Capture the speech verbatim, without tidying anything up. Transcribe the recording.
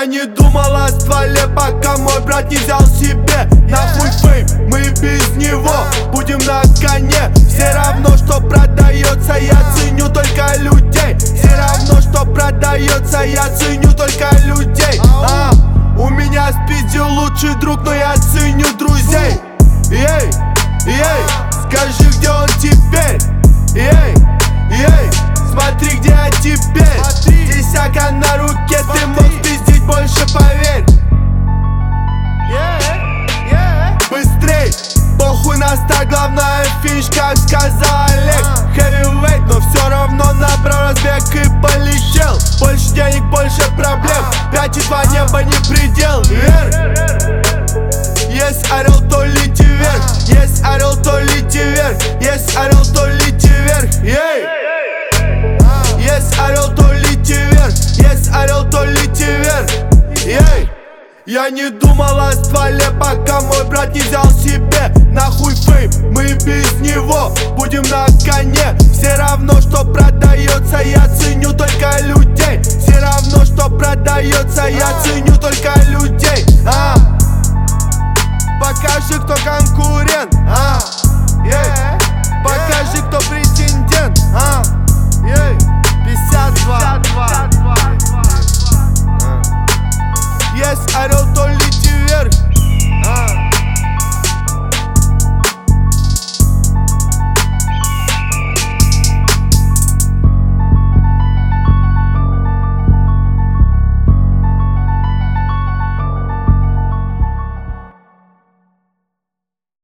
Я не думал о стволе, пока мой брат не взял себе. Нахуй фейм, мы без него будем на коне. Все равно, что продается, я ценю только людей. Все равно, что продается, я ценю только людей. а, У меня спиздил лучший друг, но я ценю друзей. Ей, ей, скажи, где он теперь? Ей, ей, смотри, где я теперь. Десятка на руке, ты мог спиздить больше, поверь. Быстрей, похуй на старт, главное финиш, как сказал Олег. Heavyweight, но все равно набрал разбег и полетел. Больше денег, больше проблем, пять и два небо не предел. Вверх. Есть орел, то лети вверх. Есть орел, то лети вверх. Есть орел, то лети вверх. Ей. Есть орел, то лети вверх. Есть орел, то лети вверх. Ей. Я не думал о стволе, пока мой брат не взял себе. Нахуй фейм, мы без него будем на коне. Все равно, что продается, я ценю только людей. Все равно, что продается, я ценю только людей. а. Покажи, кто конкурент. а. yeah. Покажи, кто претендент. а.